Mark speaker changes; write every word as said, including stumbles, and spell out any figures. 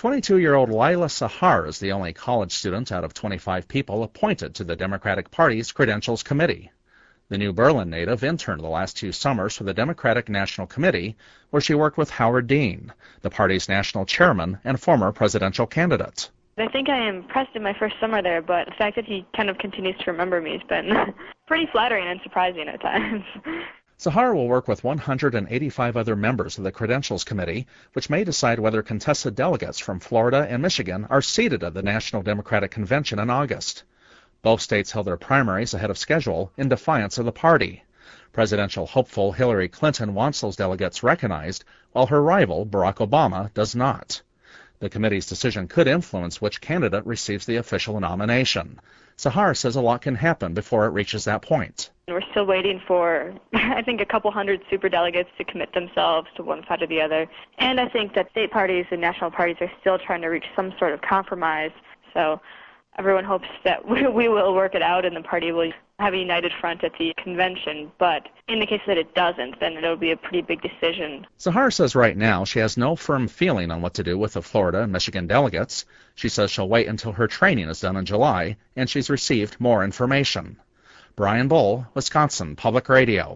Speaker 1: twenty-two-year-old Lila Sahar is the only college student out of twenty-five people appointed to the Democratic Party's Credentials Committee. The New Berlin native interned the last two summers for the Democratic National Committee, where she worked with Howard Dean, the party's national chairman and former presidential candidate.
Speaker 2: I think I am impressed in my first summer there, but the fact that he kind of continues to remember me has been pretty flattering and surprising at times.
Speaker 1: Sahar will work with one hundred eighty-five other members of the Credentials Committee, which may decide whether contested delegates from Florida and Michigan are seated at the National Democratic Convention in August. Both states held their primaries ahead of schedule in defiance of the party. Presidential hopeful Hillary Clinton wants those delegates recognized, while her rival, Barack Obama, does not. The committee's decision could influence which candidate receives the official nomination. Sahar says a lot can happen before it reaches that point.
Speaker 2: We're still waiting for, I think, a couple hundred superdelegates to commit themselves to one side or the other. And I think that state parties and national parties are still trying to reach some sort of compromise. So everyone hopes that we, we will work it out and the party will have a united front at the convention. But in the case that it doesn't, then it'll be a pretty big decision.
Speaker 1: Sahar says right now she has no firm feeling on what to do with the Florida and Michigan delegates. She says she'll wait until her training is done in July and she's received more information. Brian Bull, Wisconsin Public Radio.